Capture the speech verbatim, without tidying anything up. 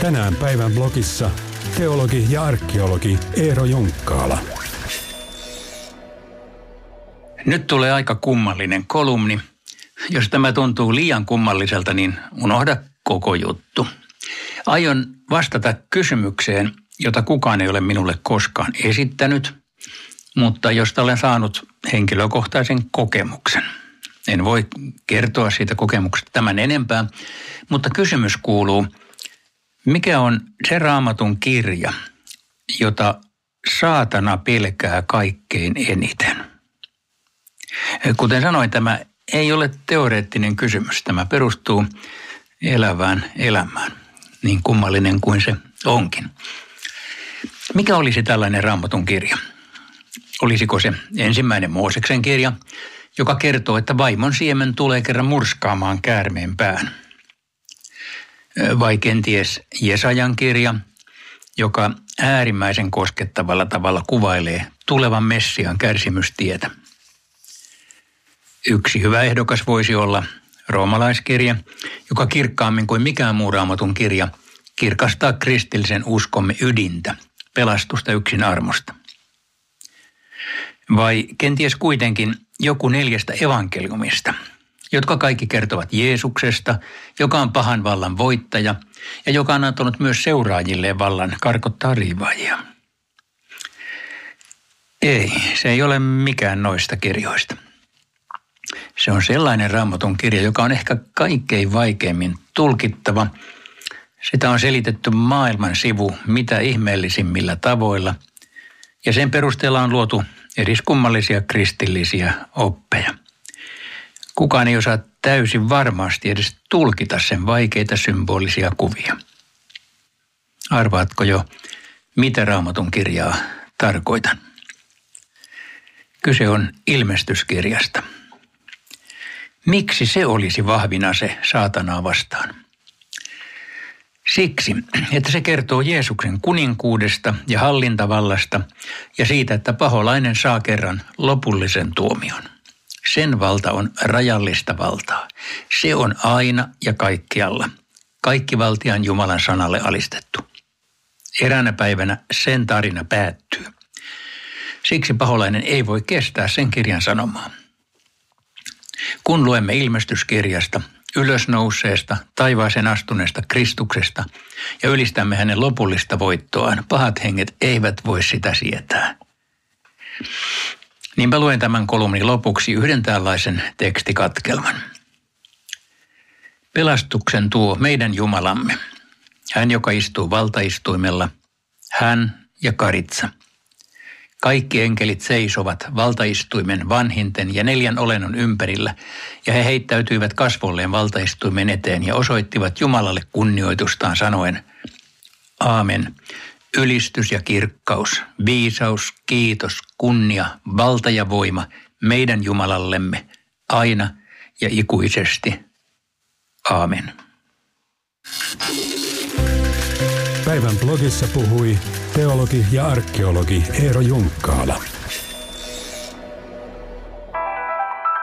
Tänään päivän blogissa teologi ja arkeologi Eero Junkkaala. Nyt tulee aika kummallinen kolumni. Jos tämä tuntuu liian kummalliselta, niin unohda koko juttu. Aion vastata kysymykseen, jota kukaan ei ole minulle koskaan esittänyt, mutta josta olen saanut henkilökohtaisen kokemuksen. En voi kertoa siitä kokemuksesta tämän enempää, mutta kysymys kuuluu, mikä on se Raamatun kirja, jota saatana pelkää kaikkein eniten? Kuten sanoin, tämä ei ole teoreettinen kysymys. Tämä perustuu elävään elämään, niin kummallinen kuin se onkin. Mikä olisi tällainen Raamatun kirja? Olisiko se ensimmäinen Mooseksen kirja, joka kertoo, että vaimon siemen tulee kerran murskaamaan käärmeen pään? Vai kenties Jesajan kirja, joka äärimmäisen koskettavalla tavalla kuvailee tulevan Messian kärsimystietä? Yksi hyvä ehdokas voisi olla roomalaiskirja, joka kirkkaammin kuin mikään muu Raamatun kirja kirkastaa kristillisen uskomme ydintä, pelastusta yksin armosta. Vai kenties kuitenkin joku neljästä evankeliumista, jotka kaikki kertovat Jeesuksesta, joka on pahan vallan voittaja ja joka on antanut myös seuraajilleen vallan karkottaa riivaajia. Ei, se ei ole mikään noista kirjoista. Se on sellainen Raamatun kirja, joka on ehkä kaikkein vaikeimmin tulkittava. Sitä on selitetty maailman sivu mitä ihmeellisimmillä tavoilla, ja sen perusteella on luotu eriskummallisia kristillisiä oppeja. Kukaan ei osaa täysin varmasti edes tulkita sen vaikeita symbolisia kuvia. Arvaatko jo, mitä Raamatun kirjaa tarkoitan? Kyse on ilmestyskirjasta. Miksi se olisi vahvin ase saatanaa vastaan? Siksi, että se kertoo Jeesuksen kuninkuudesta ja hallintavallasta ja siitä, että paholainen saa kerran lopullisen tuomion. Sen valta on rajallista valtaa. Se on aina ja kaikkialla. Kaikkivaltiaan Jumalan sanalle alistettu. Eräänä päivänä sen tarina päättyy. Siksi paholainen ei voi kestää sen kirjan sanomaa. Kun luemme ilmestyskirjasta, ylösnouseesta, taivaaseen astuneesta Kristuksesta ja ylistämme hänen lopullista voittoaan, pahat henget eivät voi sitä sietää. Niinpä luen tämän kolumnin lopuksi yhden tällaisen tekstikatkelman. Pelastuksen tuo meidän Jumalamme, hän joka istuu valtaistuimella, hän ja Karitsa. Kaikki enkelit seisovat valtaistuimen vanhinten ja neljän olennon ympärillä, ja he heittäytyivät kasvolleen valtaistuimen eteen ja osoittivat Jumalalle kunnioitustaan sanoen, Aamen, ylistys ja kirkkaus, viisaus, kiitos, kunnia, valta ja voima meidän Jumalallemme aina ja ikuisesti. Aamen. Päivän blogissa puhui teologi ja arkeologi Eero Junkkaala.